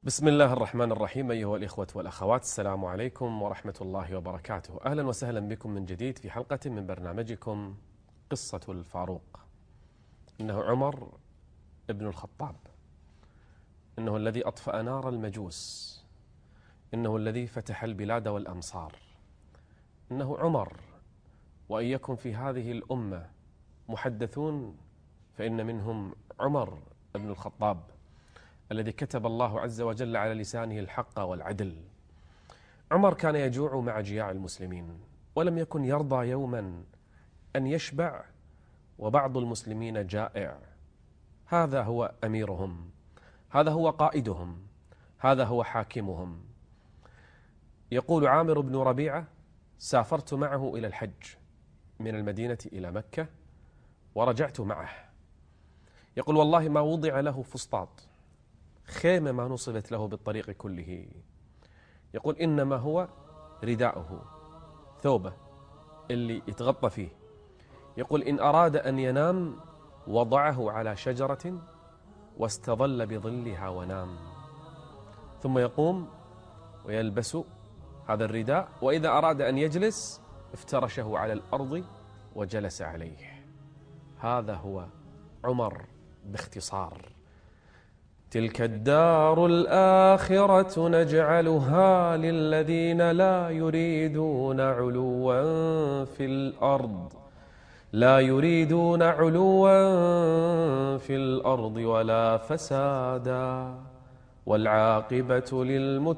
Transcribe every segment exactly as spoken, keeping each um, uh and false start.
بسم الله الرحمن الرحيم. أيها الإخوة والأخوات، السلام عليكم ورحمة الله وبركاته. أهلا وسهلا بكم من جديد في حلقة من برنامجكم قصة الفاروق. إنه عمر ابن الخطاب، إنه الذي أطفأ نار المجوس، إنه الذي فتح البلاد والأمصار، إنه عمر. وإن يكن في هذه الأمة محدثون فإن منهم عمر ابن الخطاب الذي كتب الله عز وجل على لسانه الحق والعدل. عمر كان يجوع مع جياع المسلمين، ولم يكن يرضى يوما أن يشبع وبعض المسلمين جائع. هذا هو أميرهم، هذا هو قائدهم، هذا هو حاكمهم. يقول عامر بن ربيعة: سافرت معه إلى الحج من المدينة إلى مكة ورجعت معه. يقول: والله ما وضع له فسطاط، خيمة ما نصبت له بالطريق كله. يقول: إنما هو رداؤه، ثوبه اللي يتغطى فيه. يقول: إن أراد أن ينام وضعه على شجرة واستظل بظلها ونام، ثم يقوم ويلبس هذا الرداء، وإذا أراد أن يجلس افترشه على الأرض وجلس عليه. هذا هو عمر باختصار. تلك الدار الآخرة نجعلها للذين لا يريدون علوا في الأرض لا يريدون علوا في الأرض ولا فسادا والعاقبة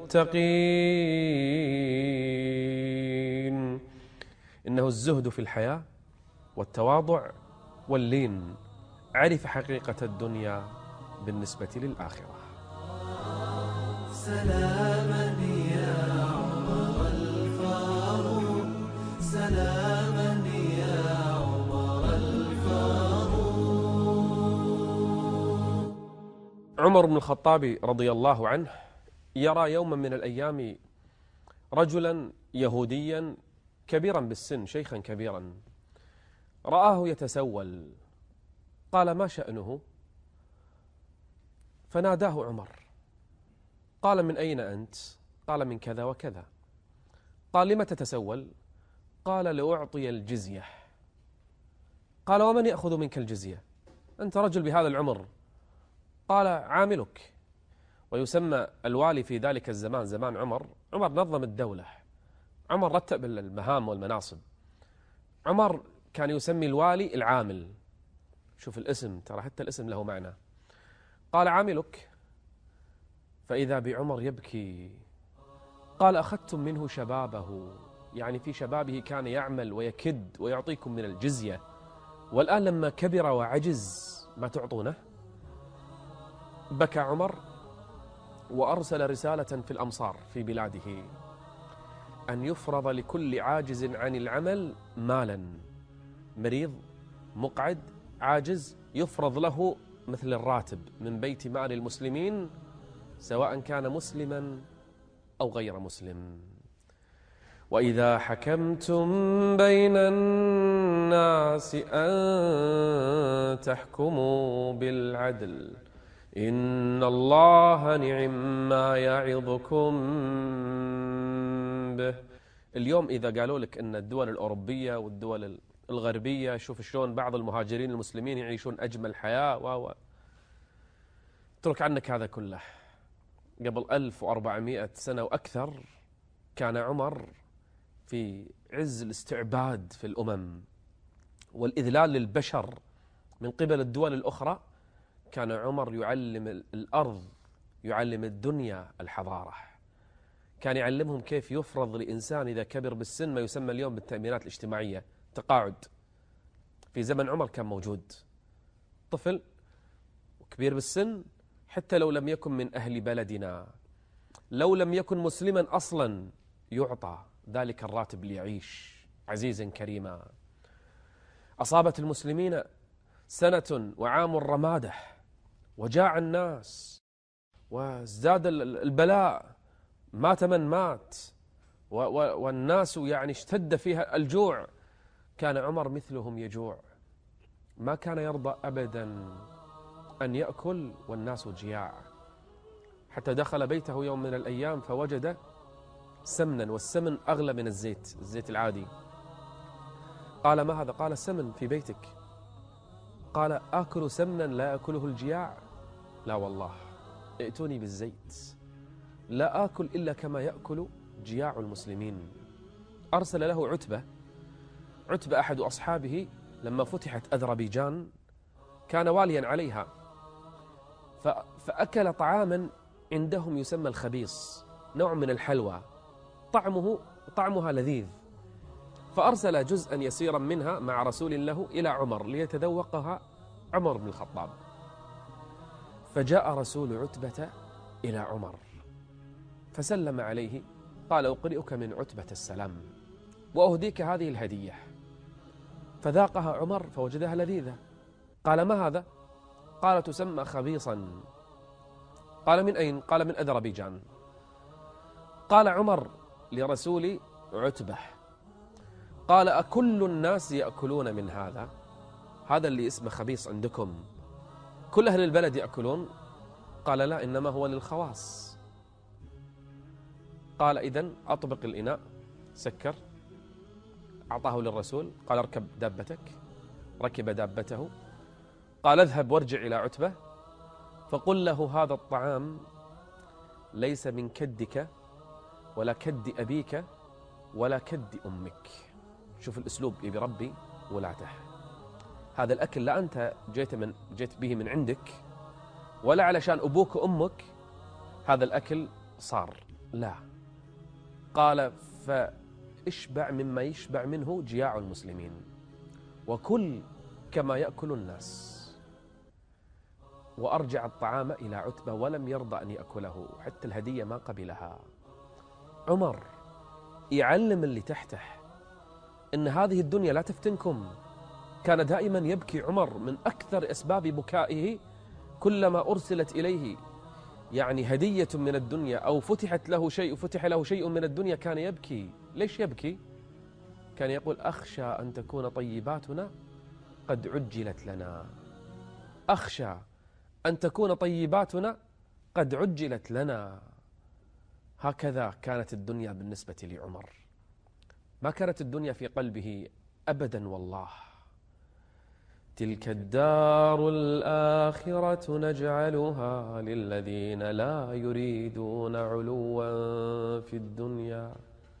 للمتقين. إنه الزهد في الحياة والتواضع واللين عرف حقيقة الدنيا بالنسبة للآخرة. سلاما يا عمر الفاروق، سلاما يا عمر الفاروق. عمر بن الخطاب رضي الله عنه يرى يوما من الأيام رجلا يهوديا كبيرا بالسن، شيخا كبيرا، رآه يتسول. قال: ما شأنه؟ فناداه عمر. قال: من أين أنت؟ قال: من كذا وكذا. قال: لم تتسول؟ قال: لأعطي الجزية. قال: ومن يأخذ منك الجزية؟ أنت رجل بهذا العمر. قال: عاملك. ويسمى الوالي في ذلك الزمان، زمان عمر، عمر نظم الدولة، عمر رتب المهام والمناصب. عمر كان يسمي الوالي العامل. شوف الاسم، ترى حتى الاسم له معنى. قال: عاملك. فإذا بعمر يبكي. قال: أخذتم منه شبابه، يعني في شبابه كان يعمل ويكد ويعطيكم من الجزية، والآن لما كبر وعجز ما تعطونه؟ بكى عمر وأرسل رسالة في الأمصار في بلاده أن يفرض لكل عاجز عن العمل مالا. مريض مقعد عاجز يفرض له مثل الراتب من بيت مال المسلمين، سواء كان مسلما أو غير مسلم. وإذا حكمتم بين الناس أن تحكموا بالعدل إن الله نعم ما يعظكم به. اليوم إذا قالوا لك أن الدول الأوروبية والدول الغربية، شوف شلون بعض المهاجرين المسلمين يعيشون أجمل حياة و اترك عنك هذا كله. قبل ألف وأربعمائة سنة وأكثر كان عمر في عز الاستعباد في الأمم والإذلال للبشر من قبل الدول الأخرى. كان عمر يعلم الأرض، يعلم الدنيا الحضارة. كان يعلمهم كيف يفرض لإنسان إذا كبر بالسن ما يسمى اليوم بالتأمينات الاجتماعية، تقاعد. في زمن عمر كان موجود طفل وكبير بالسن، حتى لو لم يكن من أهل بلدنا، لو لم يكن مسلما أصلا، يعطى ذلك الراتب ليعيش عزيزا كريما. أصابت المسلمين سنة وعام الرمادة وجاع الناس وازداد البلاء، مات من مات والناس يعني اشتد فيها الجوع. كان عمر مثلهم يجوع، ما كان يرضى أبدا أن يأكل والناس جياع. حتى دخل بيته يوم من الأيام فوجد سمنا، والسمن أغلى من الزيت، الزيت العادي. قال ما هذا؟ قال سمن في بيتك. قال آكل سمنا لا يأكله الجياع؟ لا والله، ائتوني بالزيت، لا آكل إلا كما يأكل جياع المسلمين. أرسل له عتبة. عتبة أحد أصحابه لما فتحت أذربيجان كان واليا عليها، فأكل طعاما عندهم يسمى الخبيص، نوع من الحلوى طعمه طعمها لذيذ، فأرسل جزءا يسيرا منها مع رسول له إلى عمر ليتذوقها عمر بن الخطاب. فجاء رسول عتبة إلى عمر فسلم عليه، قال أقرئك من عتبة السلام وأهديك هذه الهدية. فذاقها عمر فوجدها لذيذة. قال ما هذا؟ قال تسمى خبيصا. قال من أين؟ قال من أذربيجان. قال عمر لرسول عتبة، قال أكل الناس يأكلون من هذا؟ هذا اللي اسمه خبيص عندكم كل أهل البلد يأكلون؟ قال لا، إنما هو للخواص. قال إذن أطبق الإناء، سكر، أعطاه للرسول، قال اركب دابتك، ركب دابته. قال اذهب وارجع إلى عتبة فقل له هذا الطعام ليس من كدك ولا كد أبيك ولا كد أمك. شوف الأسلوب يبي ربي ولاته. هذا الأكل لا أنت جيت, من جيت به من عندك ولا علشان أبوك وأمك هذا الأكل صار، لا. قال فاشبع مما يشبع منه جياع المسلمين وكل كما يأكل الناس. وأرجع الطعام إلى عتبة ولم يرضى أن يأكله، حتى الهدية ما قبلها. عمر يعلم اللي تحته إن هذه الدنيا لا تفتنكم. كان دائما يبكي عمر، من أكثر أسباب بكائه كلما أرسلت إليه يعني هدية من الدنيا أو فتحت له شيء فتح له شيء من الدنيا كان يبكي. ليش يبكي؟ كان يقول أخشى أن تكون طيباتنا قد عجلت لنا، أخشى أن تكون طيباتنا قد عجلت لنا. هكذا كانت الدنيا بالنسبة لعمر، ما كانت الدنيا في قلبه أبدا والله. تلك الدار الآخرة نجعلها للذين لا يريدون علوا في الدنيا.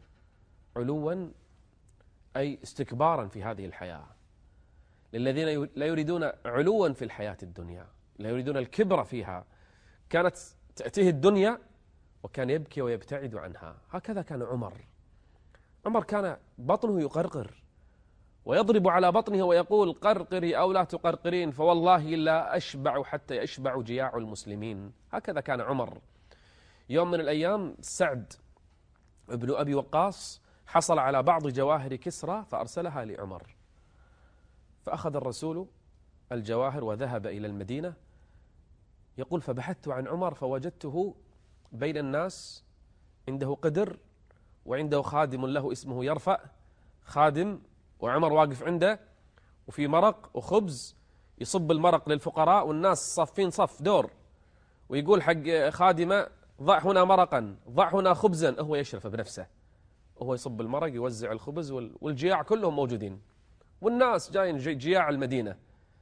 علوا أي استكبارا في هذه الحياة، للذين لا يريدون علوا في الحياة الدنيا، لا يريدون الكبر فيها. كانت تأتيه الدنيا وكان يبكي ويبتعد عنها. هكذا كان عمر. عمر كان بطنه يقرقر ويضرب على بطنه ويقول قرقري أو لا تقرقرين فوالله لا أشبع حتى يشبع جياع المسلمين. هكذا كان عمر. يوم من الأيام سعد ابن أبي وقاص حصل على بعض جواهر كسرى فأرسلها لعمر، فأخذ الرسول الجواهر وذهب إلى المدينة. يقول فبحثت عن عمر فوجدته بين الناس، عنده قدر وعنده خادم له اسمه يرفع، خادم، وعمر واقف عنده وفي مرق وخبز، يصب المرق للفقراء والناس صافين صف دور، ويقول حق خادمة ضع هنا مرقا، ضع هنا خبزا، هو يشرف بنفسه، وهو يصب المرق يوزع الخبز، والجياع كلهم موجودين والناس جايين جياع المدينة.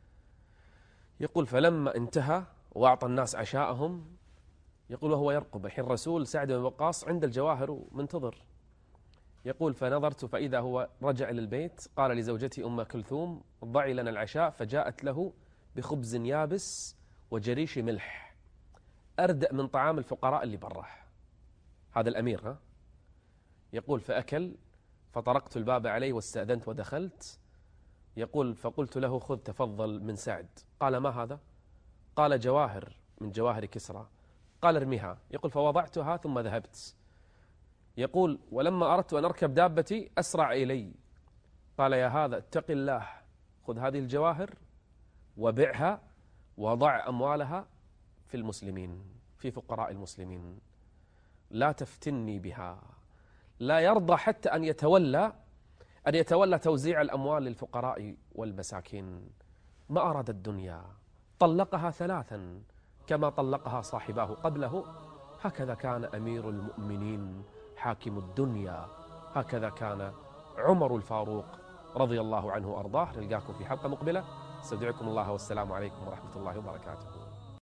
يقول فلما انتهى وأعطى الناس عشاءهم، يقول وهو يرقب الحين الرسول سعد بن وقاص عند الجواهر ومنتظر. يقول فنظرت فإذا هو رجع إلى البيت، قال لزوجتي أم كلثوم ضعي لنا العشاء، فجاءت له بخبز يابس وجريش ملح أردأ من طعام الفقراء اللي براه. هذا الأمير ها. يقول فأكل، فطرقت الباب عليه واستأذنت ودخلت. يقول فقلت له خذ تفضل من سعد. قال ما هذا؟ قال جواهر من جواهر كسرى. قال ارميها. يقول فوضعتها ثم ذهبت. يقول ولما أردت أن أركب دابتي أسرع إلي، قال يا هذا اتق الله، خذ هذه الجواهر وبعها وضع أموالها في المسلمين، في فقراء المسلمين، لا تفتني بها. لا يرضى حتى أن يتولى أن يتولى توزيع الأموال للفقراء والمساكين. ما أراد الدنيا. طلقها ثلاثا كما طلقها صاحباه قبله، هكذا كان أمير المؤمنين حاكم الدنيا، هكذا كان عمر الفاروق رضي الله عنه وأرضاه. نلقاكم في حلقة مقبلة، استودعكم الله والسلام عليكم ورحمة الله وبركاته.